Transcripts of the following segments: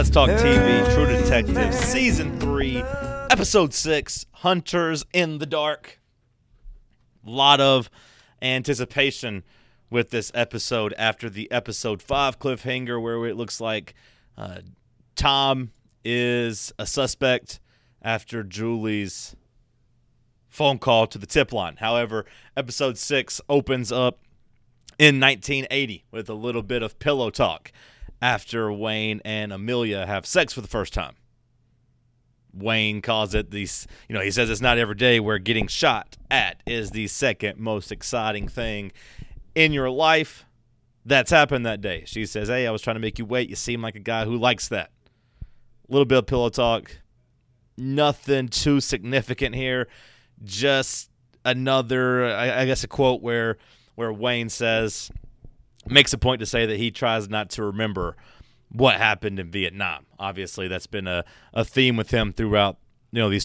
Let's Talk TV, True Detective, Season 3, Episode 6, Hunters in the Dark. A lot of anticipation with this episode after the Episode 5 cliffhanger where it looks like Tom is a suspect after Julie's phone call to the tip line. However, Episode 6 opens up in 1980 with a little bit of pillow talk after Wayne and Amelia have sex for the first time. Wayne calls it he says it's not every day where getting shot at is the second most exciting thing in your life. That's happened that day. She says, hey, I was trying to make you wait. You seem like a guy who likes that. A little bit of pillow talk. Nothing too significant here. Just another, I guess, a quote where Wayne makes a point to say that he tries not to remember what happened in Vietnam. Obviously, that's been a theme with him throughout, these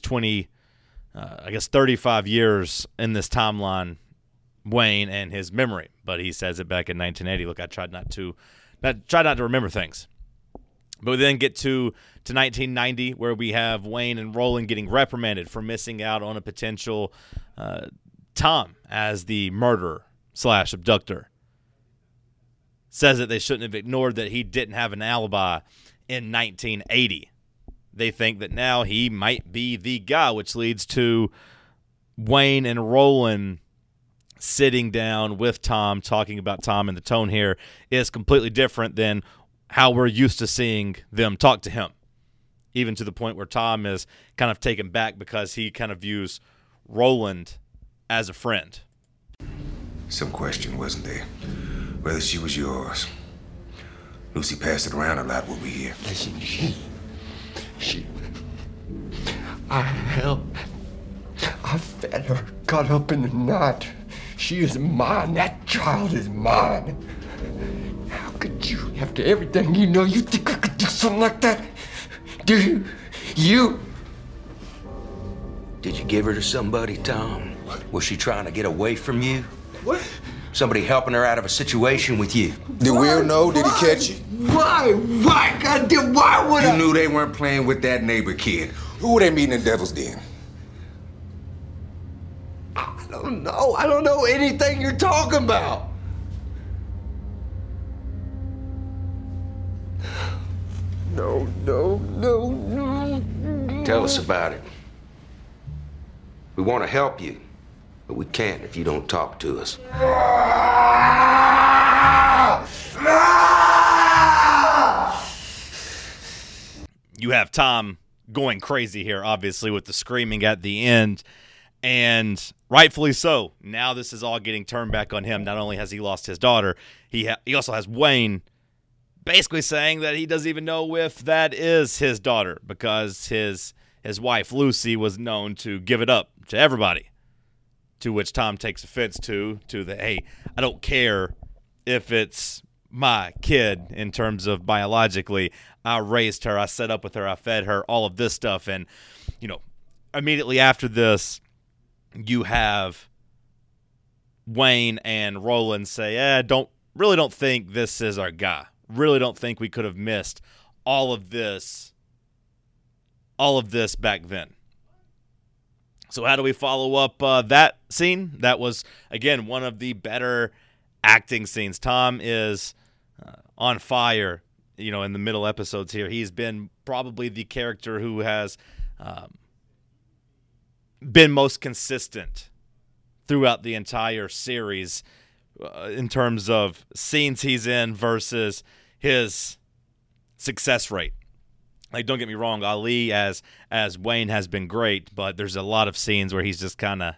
35 years in this timeline, Wayne and his memory. But he says it back in 1980. Look, I tried not to remember things. But we then get to 1990, where we have Wayne and Roland getting reprimanded for missing out on a potential Tom as the murderer/abductor. Says that they shouldn't have ignored that he didn't have an alibi in 1980. They think that now he might be the guy, which leads to Wayne and Roland sitting down with Tom, talking about Tom, and the tone here is completely different than how we're used to seeing them talk to him, even to the point where Tom is kind of taken back because he kind of views Roland as a friend. Some question, wasn't there? Whether she was yours. Lucy passed it around a lot when we here. Listen, I helped. I fed her, got up in the night. She is mine. That child is mine. How could you, after everything you know, you think I could do something like that? Do you? Did you give her to somebody, Tom? Was she trying to get away from you? What? Somebody helping her out of a situation with you? Did Will know? Did he catch you? Why? Goddamn, why would I? You knew they weren't playing with that neighbor kid. Who were they meeting in Devil's Den? I don't know. I don't know anything you're talking about. No. Tell us about it. We want to help you, but we can't if you don't talk to us. You have Tom going crazy here, obviously, with the screaming at the end, and rightfully so. Now this is all getting turned back on him. Not only has he lost his daughter, he also has Wayne basically saying that he doesn't even know if that is his daughter because his wife, Lucy, was known to give it up to everybody, to which Tom takes offense to the, hey, I don't care if it's my kid in terms of biologically. I raised her, I set up with her, I fed her, all of this stuff. And, immediately after this, you have Wayne and Roland say, don't think this is our guy. Really don't think we could have missed all of this back then. So how do we follow up that scene? That was, again, one of the better acting scenes. Tom is on fire, in the middle episodes here. He's been probably the character who has been most consistent throughout the entire series in terms of scenes he's in versus his success rate. Like, don't get me wrong, Ali as Wayne has been great, but there's a lot of scenes where he's just kind of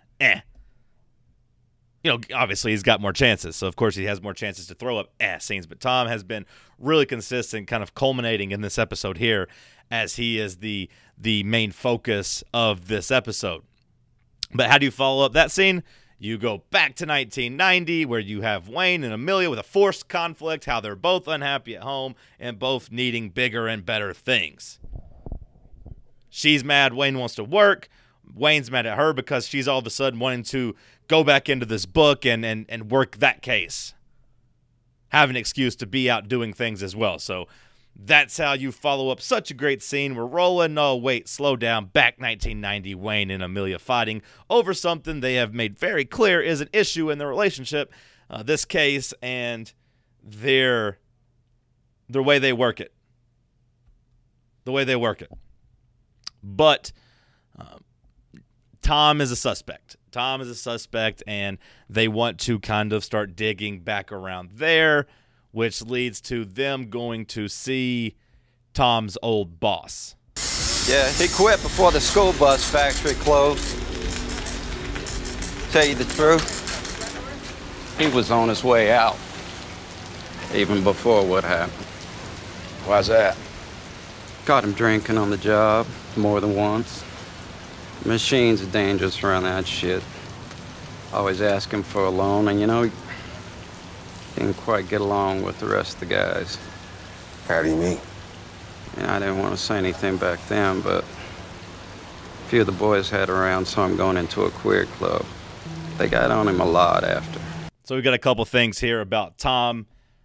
obviously he's got more chances, so of course he has more chances to throw up scenes. But Tom has been really consistent, kind of culminating in this episode here as he is the main focus of this episode. But how do you follow up that scene? You go back to 1990 where you have Wayne and Amelia with a forced conflict, how they're both unhappy at home and both needing bigger and better things. She's mad Wayne wants to work. Wayne's mad at her because she's all of a sudden wanting to go back into this book and work that case. Have an excuse to be out doing things as well. So that's how you follow up such a great scene. We're rolling. Oh, wait, slow down. Back 1990, Wayne and Amelia fighting over something they have made very clear is an issue in their relationship, this case, and their way they work it. The way they work it. But Tom is a suspect. Tom is a suspect, and they want to kind of start digging back around there, which leads to them going to see Tom's old boss. Yeah, he quit before the school bus factory closed. Tell you the truth, he was on his way out, even before what happened. Why's that? Got him drinking on the job more than once. Machines are dangerous around that shit. Always asking for a loan, and he didn't quite get along with the rest of the guys. How do you mean? Yeah, I didn't want to say anything back then, but a few of the boys had around, so I'm going into a queer club. They got on him a lot after. So we've got a couple things here about Tom.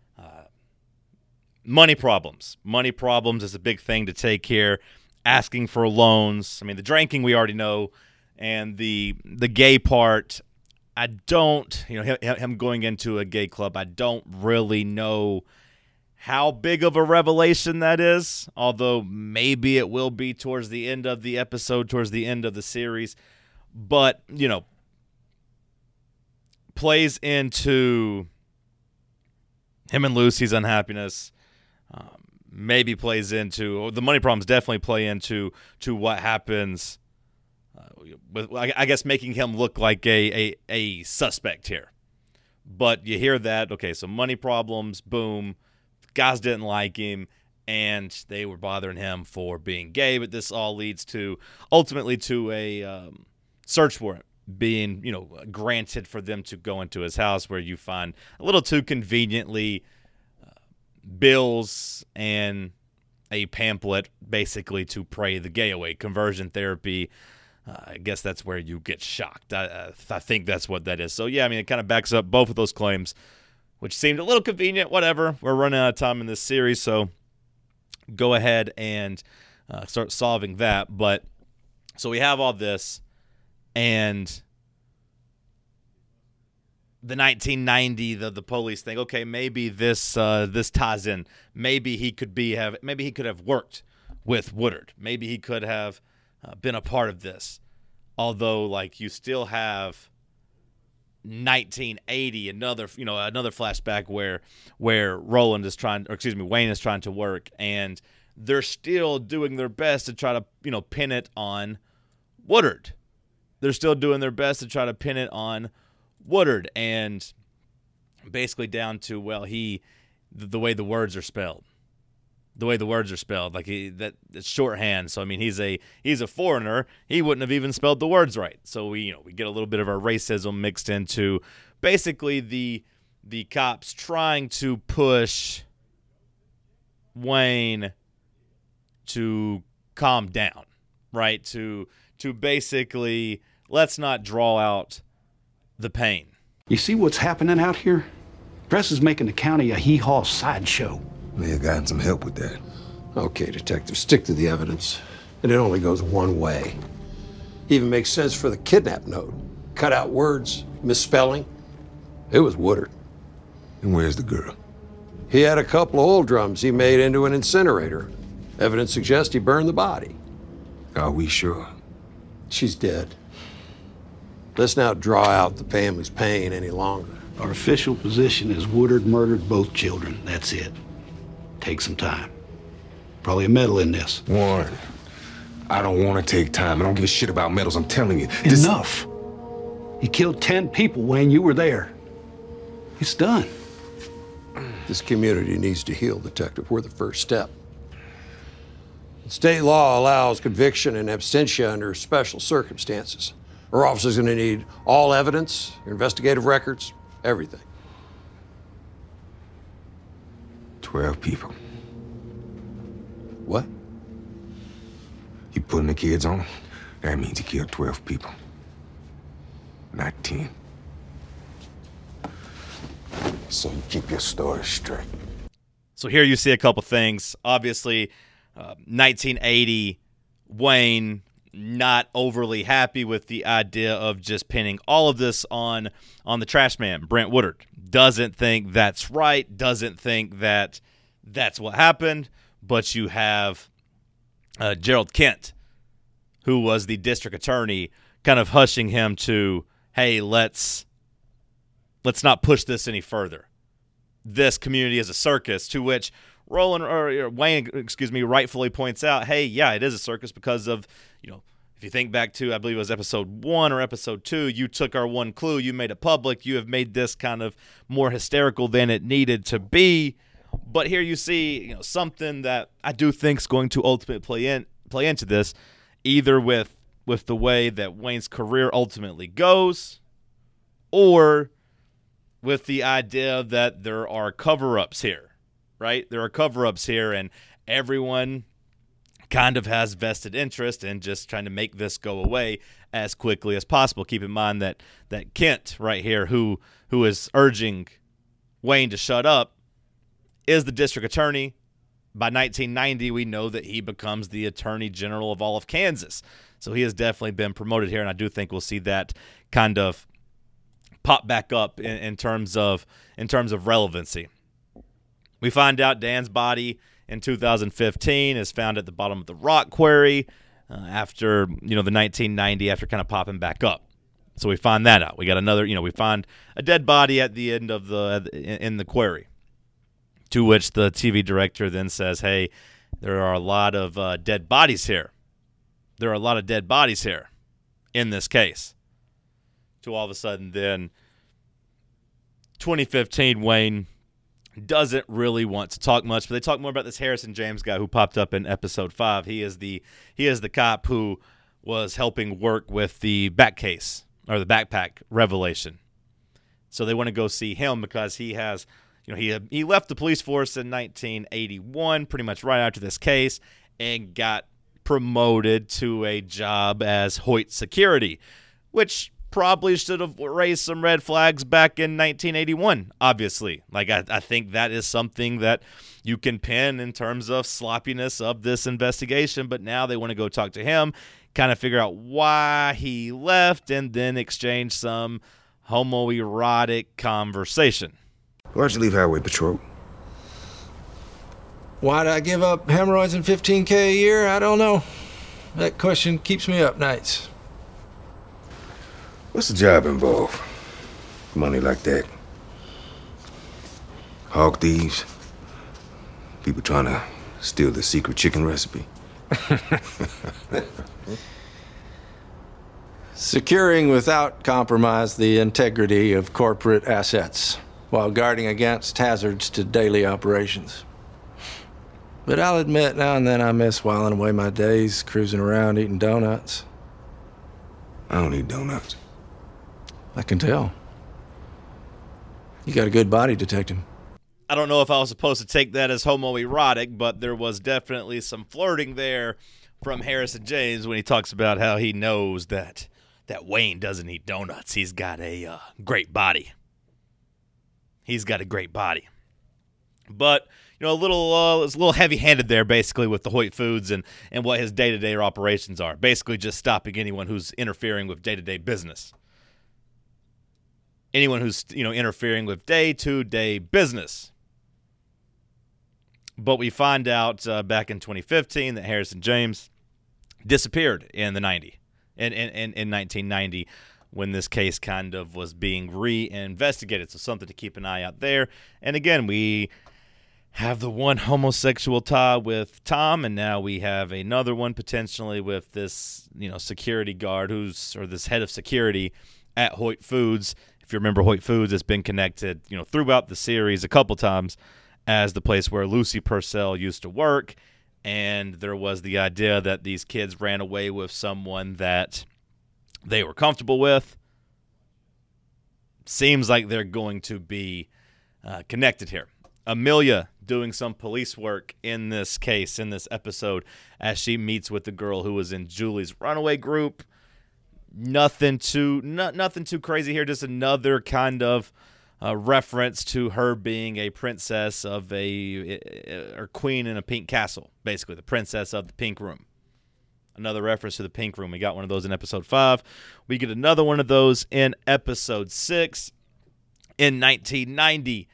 Money problems. Money problems is a big thing to take here. Asking for loans. I mean, the drinking we already know, and the gay part, I don't, him going into a gay club, I don't really know how big of a revelation that is, although maybe it will be towards the end of the episode, towards the end of the series. But, plays into him and Lucy's unhappiness. Maybe plays into the money problems. Definitely play into what happens with, I guess, making him look like a suspect here. But you hear that, okay? So money problems, boom. Guys didn't like him, and they were bothering him for being gay. But this all leads to ultimately to a search warrant being granted for them to go into his house, where you find a little too conveniently bills and a pamphlet basically to pray the gay away. Conversion therapy. I guess that's where you get shocked. I think that's what that is. So, yeah, I mean, it kind of backs up both of those claims, which seemed a little convenient. Whatever. We're running out of time in this series, so go ahead and start solving that. But so we have all this, and the 1990, the police think, okay, maybe this ties in. Maybe he could have worked with Woodard. Maybe he could have been a part of this. Although, like, you still have 1980, another flashback where Wayne is trying to work, and they're still doing their best to try to pin it on Woodard. They're still doing their best to try to pin it on Woodard, and basically down to, the way the words are spelled. The way the words are spelled, like it's shorthand. So I mean, he's a foreigner. He wouldn't have even spelled the words right. So we get a little bit of our racism mixed into basically the cops trying to push Wayne to calm down, right? To basically, let's not draw out the pain. You see what's happening out here? Press is making the county a hee-haw sideshow. May have gotten some help with that. Okay, detective, stick to the evidence. And it only goes one way. Even makes sense for the kidnap note. Cut out words, misspelling. It was Woodard. And where's the girl? He had a couple of old drums he made into an incinerator. Evidence suggests he burned the body. Are we sure? She's dead. Let's not draw out the family's pain any longer. Our official position is Woodard murdered both children. That's it. Take some time. Probably a medal in this. Warren, I don't want to take time. I don't give a shit about medals. I'm telling you. Enough. You killed 10 people, Wayne. You were there. It's done. This community needs to heal, detective. We're the first step. State law allows conviction and absentia under special circumstances. Our officer's going to need all evidence, investigative records, everything. 12 people. What? You putting the kids on? That means you killed 12 people. Not 10. So you keep your story straight. So here you see a couple things. Obviously, 1980, Wayne not overly happy with the idea of just pinning all of this on the trash man, Brent Woodard. Doesn't think that's right, doesn't think that that's what happened, but you have Gerald Kent, who was the district attorney, kind of hushing him to, hey, let's not push this any further. This community is a circus, to which Wayne rightfully points out, hey, yeah, it is a circus because of, if you think back to, I believe it was episode 1 or episode 2, you took our one clue, you made it public, you have made this kind of more hysterical than it needed to be. But here you see, something that I do think is going to ultimately play into this, either with the way that Wayne's career ultimately goes, or with the idea that there are cover-ups here, right? There are cover-ups here, and everyone kind of has vested interest in just trying to make this go away as quickly as possible. Keep in mind that Kent right here, who is urging Wayne to shut up, is the district attorney. By 1990, we know that he becomes the attorney general of all of Kansas. So he has definitely been promoted here, and I do think we'll see that kind of pop back up in terms of relevancy. We find out Dan's body in 2015 is found at the bottom of the rock quarry after the 1990, after kind of popping back up. So we find that out. We got another, we find a dead body at the end of in the quarry. To which the TV director then says, hey, there are a lot of dead bodies here. There are a lot of dead bodies here in this case. To all of a sudden then, 2015, Wayne doesn't really want to talk much, but they talk more about this Harrison James guy who popped up in episode 5. He is the cop who was helping work with the back case, or the backpack revelation. So they want to go see him because he has, he left the police force in 1981, pretty much right after this case, and got promoted to a job as Hoyt Security, which probably should have raised some red flags back in 1981, obviously. I think that is something that you can pin in terms of sloppiness of this investigation, but now they want to go talk to him, kind of figure out why he left, and then exchange some homoerotic conversation. Why'd you leave Highway Patrol? Why'd I give up hemorrhoids and $15K a year? I don't know. That question keeps me up nights. What's the job involved? Money like that? Hog thieves? People trying to steal the secret chicken recipe? Securing without compromise the integrity of corporate assets while guarding against hazards to daily operations. But I'll admit, now and then I miss whiling away my days cruising around eating donuts. I don't eat donuts. I can tell. You got a good body, Detective. I don't know if I was supposed to take that as homoerotic, but there was definitely some flirting there from Harrison James when he talks about how he knows that Wayne doesn't eat donuts. He's got a great body. He's got a great body. But, it's a little heavy-handed there, basically, with the Hoyt Foods and what his day-to-day operations are. Basically just stopping anyone who's interfering with day-to-day business. Anyone who's, interfering with day-to-day business. But we find out back in 2015 that Harrison James disappeared in 1990 when this case kind of was being reinvestigated. So something to keep an eye out there. And again, we have the one homosexual tie with Tom, and now we have another one potentially with this, security guard or this head of security at Hoyt Foods. If you remember, Hoyt Foods has been connected, throughout the series a couple times as the place where Lucy Purcell used to work. And there was the idea that these kids ran away with someone that they were comfortable with. Seems like they're going to be connected here. Amelia doing some police work in this case, in this episode, as she meets with the girl who was in Julie's runaway group. Nothing too crazy here. Just another kind of reference to her being a princess of or queen in a pink castle, basically the princess of the pink room. Another reference to the pink room. We got one of those in episode 5. We get another one of those in episode 6. In 1990,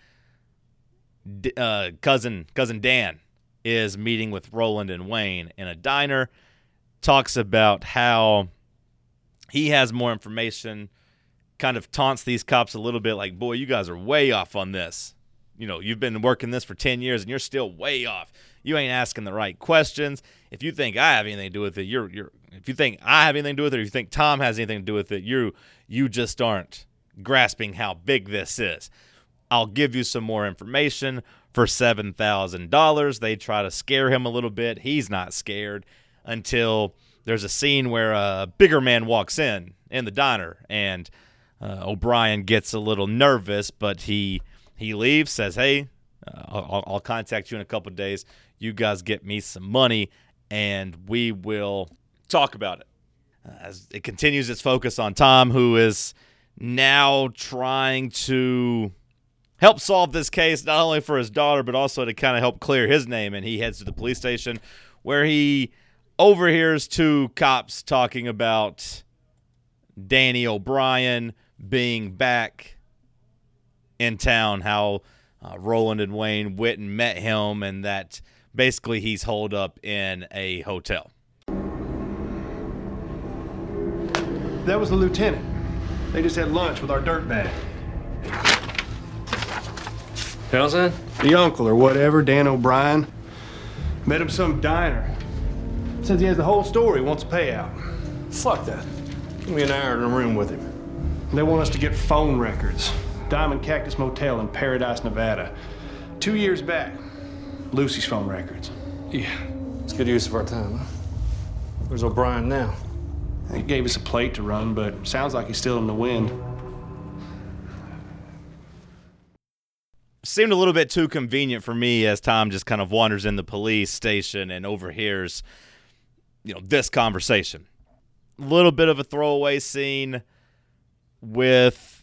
cousin Dan is meeting with Roland and Wayne in a diner, talks about how he has more information, kind of taunts these cops a little bit like, boy, you guys are way off on this. You know, you've been working this for 10 years and you're still way off. You ain't asking the right questions. If you think I have anything to do with it, if you think I have anything to do with it, or you think Tom has anything to do with it, you just aren't grasping how big this is. I'll give you some more information for $7,000. They try to scare him a little bit. He's not scared until there's a scene where a bigger man walks in the diner, and O'Brien gets a little nervous, but he leaves, says, hey, I'll contact you in a couple of days. You guys get me some money, and we will talk about it. As it continues its focus on Tom, who is now trying to help solve this case, not only for his daughter, but also to kind of help clear his name. And he heads to the police station where he overhears 2 cops talking about Danny O'Brien being back in town, how Roland and Wayne went and met him, and that basically he's holed up in a hotel. That was the lieutenant. They just had lunch with our dirtbag. Townsend? The uncle or whatever, Dan O'Brien. Met him some diner. Says he has the whole story, wants a payout. Fuck that. Give me an hour in a room with him. They want us to get phone records. Diamond Cactus Motel in Paradise, Nevada. 2 years back. Lucy's phone records. Yeah, it's good use of our time, huh? Where's O'Brien now? He gave us a plate to run, but sounds like he's still in the wind. Seemed a little bit too convenient for me as Tom just kind of wanders in the police station and overhears, this conversation. A little bit of a throwaway scene with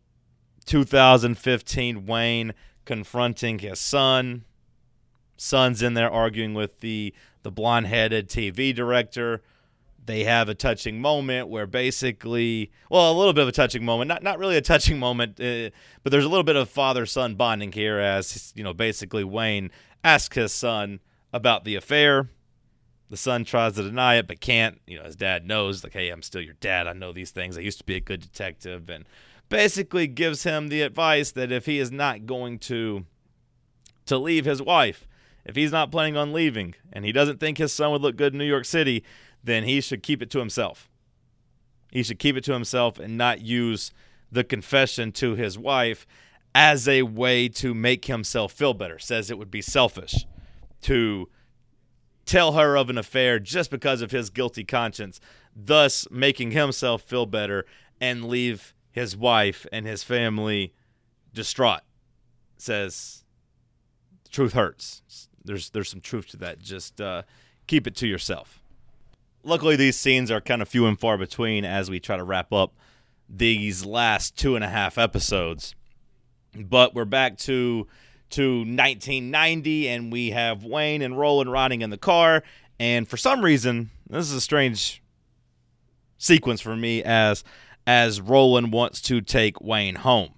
2015 Wayne confronting his son. Son's in there arguing with the blonde-headed TV director. They have a touching moment where basically, a little bit of a touching moment, not really a touching moment, but there's a little bit of father-son bonding here as, basically Wayne asks his son about the affair. The son tries to deny it, but can't. His dad knows, like, hey, I'm still your dad. I know these things. I used to be a good detective, and basically gives him the advice that if he is not going to leave his wife, if he's not planning on leaving, and he doesn't think his son would look good in New York City, then he should keep it to himself. He should keep it to himself and not use the confession to his wife as a way to make himself feel better. Says it would be selfish to tell her of an affair just because of his guilty conscience, thus making himself feel better and leave his wife and his family distraught. Says the truth hurts. There's some truth to that. Just keep it to yourself. Luckily, these scenes are kind of few and far between as we try to wrap up these last 2.5 episodes. But we're back to 1990, and we have Wayne and Roland riding in the car. And for some reason, this is a strange sequence for me as Roland wants to take Wayne home.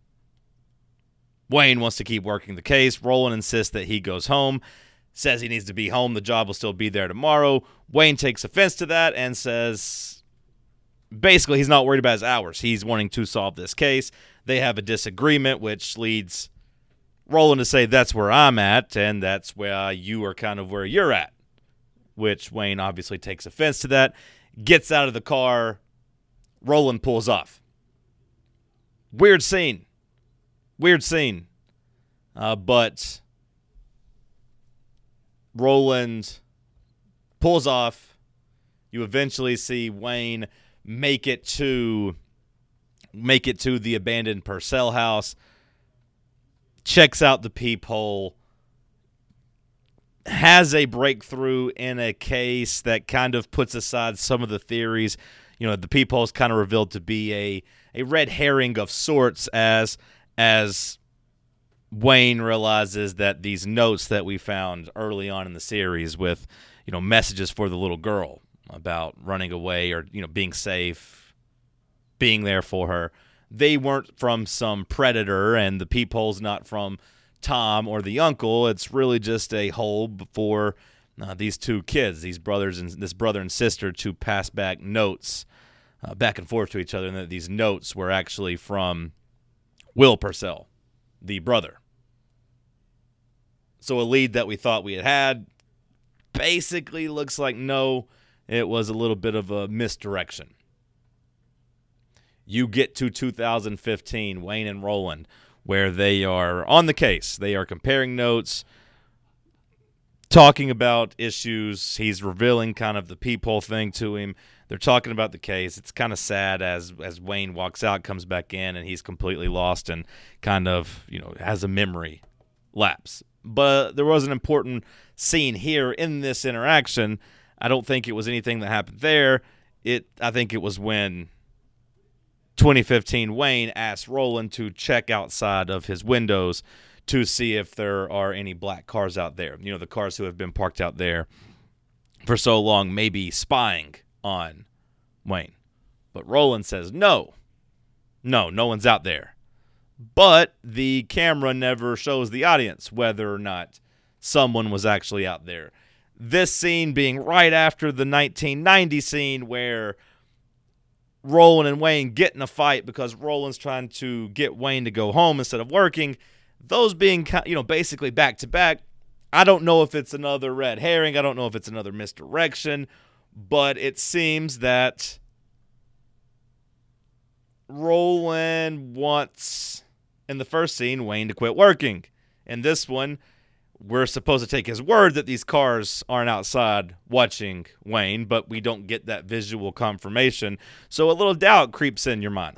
Wayne wants to keep working the case. Roland insists that he goes home. Says he needs to be home. The job will still be there tomorrow. Wayne takes offense to that and says basically he's not worried about his hours. He's wanting to solve this case. They have a disagreement, which leads Roland to say that's where I'm at, and that's where you are kind of where you're at, which Wayne obviously takes offense to that. Gets out of the car. Roland pulls off. Weird scene. But Roland pulls off. You eventually see Wayne make it to the abandoned Purcell house. Checks out the peephole. Has a breakthrough in a case that kind of puts aside some of the theories. The peephole is kind of revealed to be a red herring of sorts as as Wayne realizes that these notes that we found early on in the series with, messages for the little girl about running away or, being safe, being there for her, they weren't from some predator, and the peephole's not from Tom or the uncle. It's really just a hole for these two kids, this brother and sister, to pass back notes back and forth to each other, and that these notes were actually from Will Purcell, the brother. So a lead that we thought we had basically looks like no, it was a little bit of a misdirection. You get to 2015, Wayne and Roland, where they are on the case. They are comparing notes, talking about issues. He's revealing kind of the peephole thing to him. They're talking about the case. It's kind of sad as Wayne walks out, comes back in, and he's completely lost and kind of, has a memory lapse. But there was an important scene here in this interaction. I don't think it was anything that happened there. I think it was when 2015 Wayne asked Roland to check outside of his windows to see if there are any black cars out there. The cars who have been parked out there for so long, maybe spying on Wayne. But Roland says, no one's out there. But the camera never shows the audience whether or not someone was actually out there. This scene being right after the 1990 scene where Roland and Wayne get in a fight because Roland's trying to get Wayne to go home instead of working. Those being, basically back to back. I don't know if it's another red herring. I don't know if it's another misdirection. But it seems that Roland wants, in the first scene, Wayne to quit working. In this one, we're supposed to take his word that these cars aren't outside watching Wayne, but we don't get that visual confirmation. So a little doubt creeps in your mind.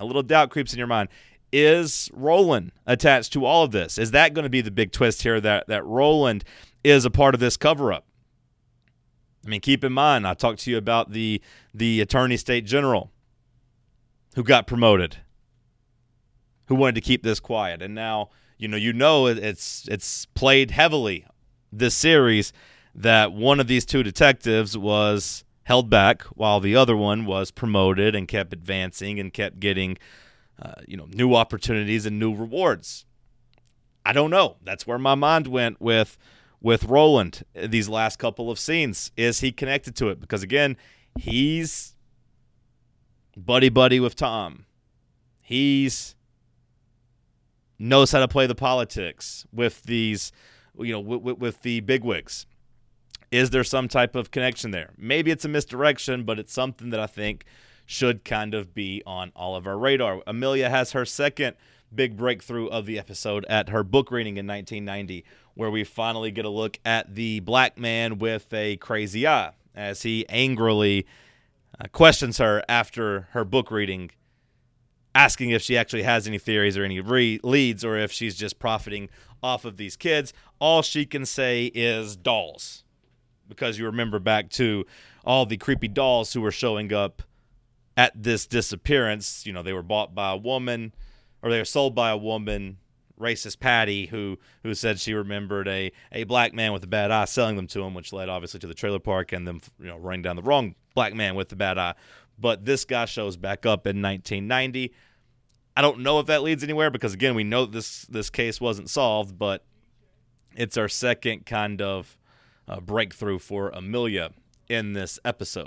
Is Roland attached to all of this? Is that going to be the big twist here, that Roland is a part of this cover-up? I mean, keep in mind, I talked to you about the Attorney State General who got promoted, who wanted to keep this quiet. And now, it's played heavily this series that one of these two detectives was held back while the other one was promoted and kept advancing and kept getting new opportunities and new rewards. I don't know. That's where my mind went with Roland these last couple of scenes. Is he connected to it? Because, again, he's buddy-buddy with Tom. He's knows how to play the politics with these, with the bigwigs. Is there some type of connection there? Maybe it's a misdirection, but it's something that I think should kind of be on all of our radar. Amelia has her second big breakthrough of the episode at her book reading in 1990, where we finally get a look at the black man with a crazy eye as he angrily questions her after her book reading, asking if she actually has any theories or any leads, or if she's just profiting off of these kids. All she can say is dolls, because you remember back to all the creepy dolls who were showing up at this disappearance. They were bought by a woman, or they were sold by a woman, racist Patty, who said she remembered a black man with a bad eye selling them to him, which led obviously to the trailer park and them running down the wrong black man with the bad eye. But this guy shows back up in 1990. I don't know if that leads anywhere because, again, we know this case wasn't solved, but it's our second kind of breakthrough for Amelia in this episode.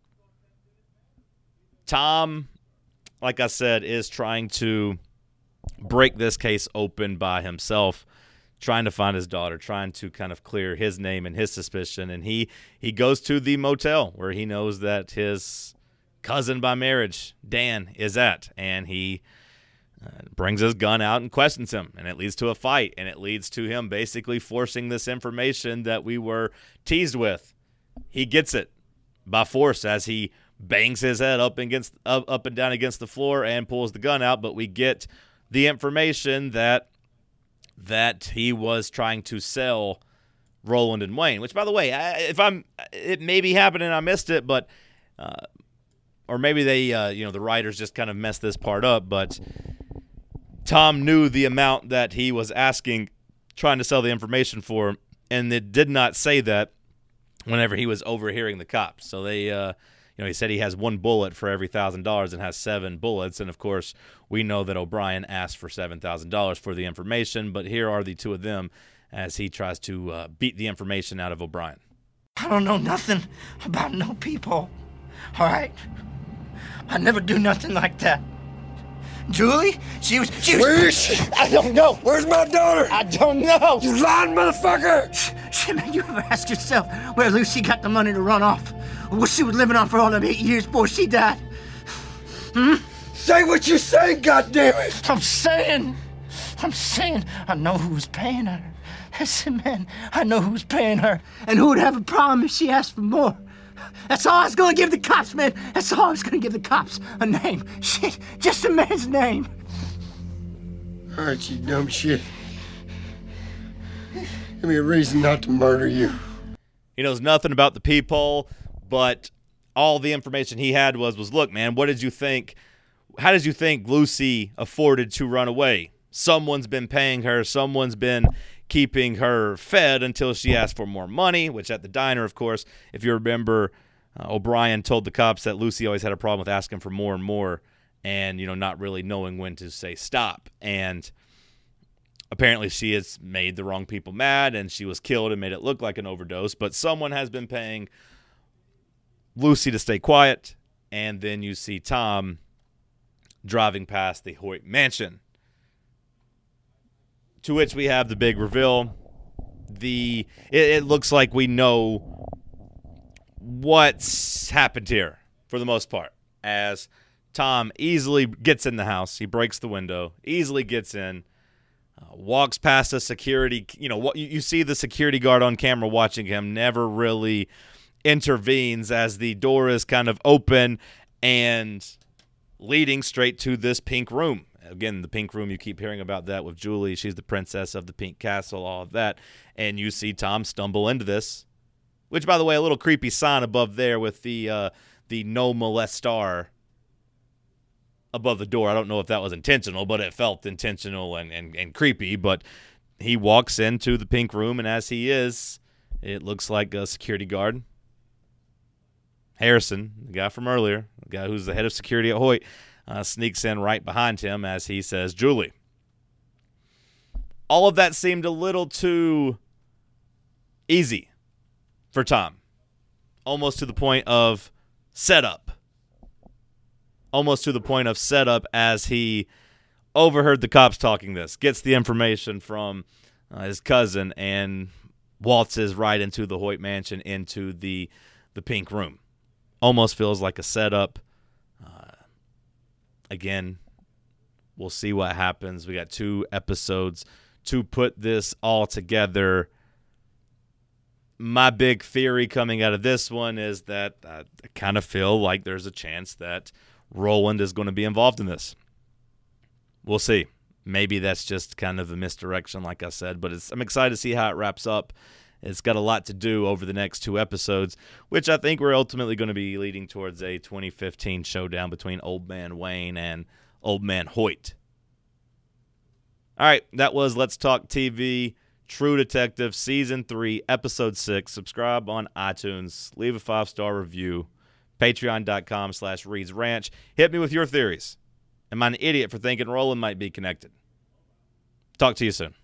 Tom, like I said, is trying to break this case open by himself, trying to find his daughter, trying to kind of clear his name and his suspicion. And he goes to the motel where he knows that his cousin by marriage, Dan, is at. And he brings his gun out and questions him. And it leads to a fight. And it leads to him basically forcing this information that we were teased with. He gets it by force as he bangs his head up and down against the floor and pulls the gun out. But we get the information that he was trying to sell Roland and Wayne, which, by the way, it may be happening, I missed it, but or maybe they, the writers just kind of messed this part up. But Tom knew the amount that he was asking, trying to sell the information for, and it did not say that whenever he was overhearing the cops. So they, he said he has one bullet for every $1,000 and has 7 bullets. And, of course, we know that O'Brien asked for $7,000 for the information, but here are the two of them as he tries to beat the information out of O'Brien. I don't know nothing about no people, all right? I never do nothing like that. Julie, she was... Where is she? I don't know. Where's my daughter? I don't know. You lying motherfucker! Shit, man, you ever ask yourself where Lucy got the money to run off? Or what she was living on for all them 8 years before she died? Say what you say, goddammit! I'm saying I know who was paying her. I said, man, I know who's paying her. And who would have a problem if she asked for more? That's all I was gonna give the cops, man. That's all I was gonna give the cops. A name. Shit, just a man's name. All right, you dumb shit. Give me a reason not to murder you. He knows nothing about the peephole, but all the information he had was look, man, what did you think? How did you think Lucy afforded to run away? Someone's been paying her. Someone's been keeping her fed until she asked for more money, which at the diner, of course, if you remember, O'Brien told the cops that Lucy always had a problem with asking for more and more and, not really knowing when to say stop. And apparently she has made the wrong people mad and she was killed and made it look like an overdose. But someone has been paying Lucy to stay quiet. And then you see Tom driving past the Hoyt mansion. To which we have the big reveal. It looks like we know what's happened here for the most part. As Tom easily gets in the house, he breaks the window, easily gets in, walks past a security. You see the security guard on camera watching him, never really intervenes as the door is kind of open and leading straight to this pink room. Again, the pink room, you keep hearing about that with Julie. She's the princess of the pink castle, all of that. And you see Tom stumble into this, which, by the way, a little creepy sign above there with the no molestar above the door. I don't know if that was intentional, but it felt intentional and creepy. But he walks into the pink room, and as he is, it looks like a security guard. Harrison, the guy from earlier, the guy who's the head of security at Hoyt, sneaks in right behind him as he says, Julie. All of that seemed a little too easy for Tom. Almost to the point of setup. As he overheard the cops talking this, gets the information from his cousin, and waltzes right into the Hoyt mansion, into the pink room. Almost feels like a setup. Again, we'll see what happens. We got 2 episodes to put this all together. My big theory coming out of this one is that I kind of feel like there's a chance that Roland is going to be involved in this. We'll see. Maybe that's just kind of a misdirection, like I said, but I'm excited to see how it wraps up. It's got a lot to do over the next 2 episodes, which I think we're ultimately going to be leading towards a 2015 showdown between Old Man Wayne and Old Man Hoyt. All right, that was Let's Talk TV, True Detective, Season 3, Episode 6. Subscribe on iTunes. Leave a 5-star review. Patreon.com/Reed's Ranch. Hit me with your theories. Am I an idiot for thinking Roland might be connected? Talk to you soon.